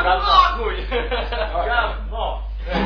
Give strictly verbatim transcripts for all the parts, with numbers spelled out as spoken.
нахуй! Говно!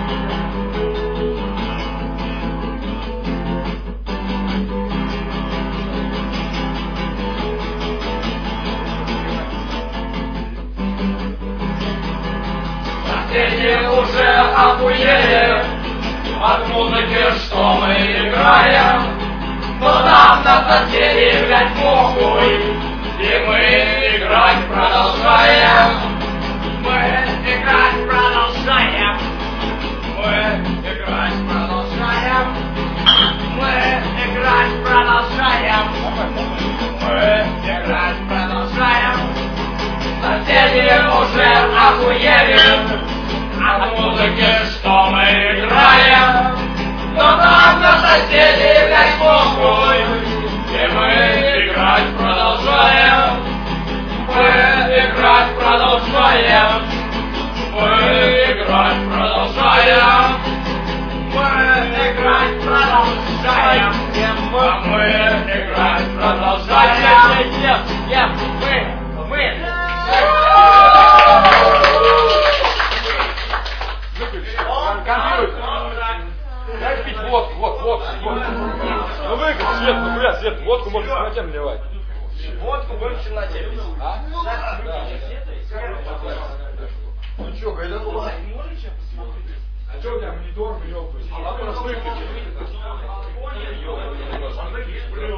Соседи уже охуели от музыки, что мы играем. Но нам на соседей, блядь, похуй, и мы играть продолжаем. Мы играть продолжаем. Мы играть продолжаем. Мы играть продолжаем. Мы играть продолжаем. Соседи уже охуели от музыки, что мы играем. Но нам на соседей, блядь, похуй, и мы играть продолжаем. Мы играть продолжаем. Мы играть продолжаем. Мы играть продолжаем. А мы играть продолжаем. Мы, мы. Дай пить водку, вот, водку, водку. Ну выиграй, Свет, ну бля, Свет, водку можно в темноте наливать. Водку будем в темноте пить. А? Да. Ну чё, гайда? А чё у меня монитор, ёлка? А ладно, нас выключили.